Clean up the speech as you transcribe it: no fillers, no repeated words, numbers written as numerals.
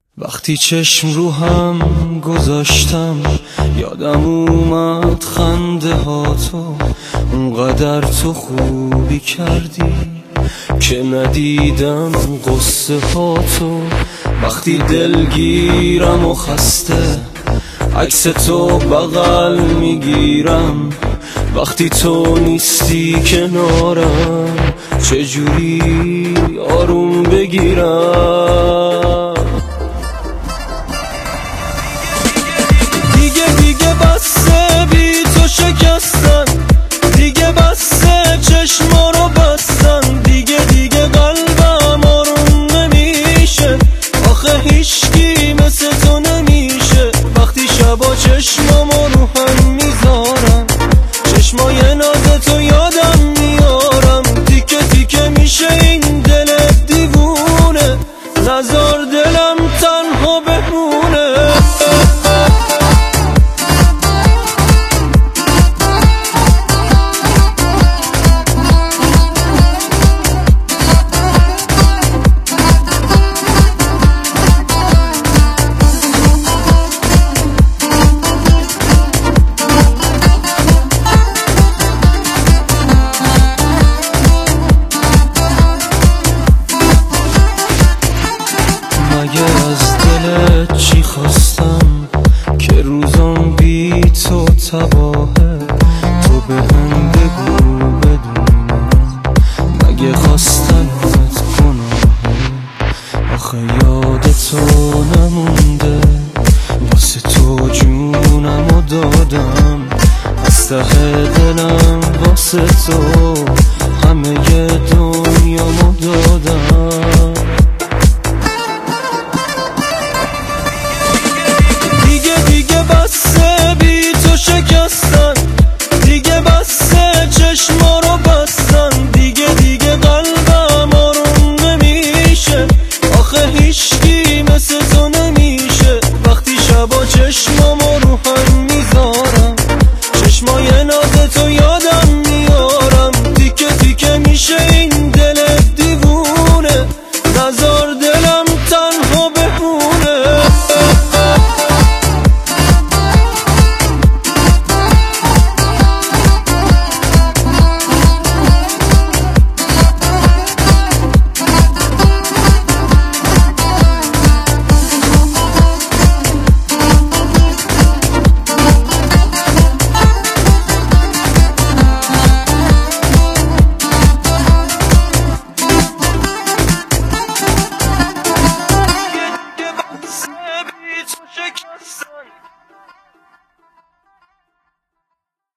وقتی چشم رو هم گذاشتم یادم اومد خنده ها تو، اونقدر تو خوبی کردی که ندیدم قصه ها تو. وقتی دلگیرم و خسته عکس تو بغل میگیرم، وقتی تو نیستی کنارم چجوری آروم بگیرم. دیگه بسه بی تو شکستن، دیگه بسه چشما رو بستن، دیگه قلبم آروم نمیشه، آخه هیچکی مثل تو نمیشه. وقتی شبا چشمامو رو هم میذارم، چشمای ناز تو یادم میارم، تیکه تیکه میشه این دل دیوونه، نزار دلم تنها بمونه. مگه از دلت چی خواستم که روزام بی تو تباهه؟ تو به هم بگو بدونم، مگه خواستنت گناهه؟ آخه یاد تو نمونده، واسه تو جونمو دادم، از ته دلم واسه تو همه دنیامو دادم.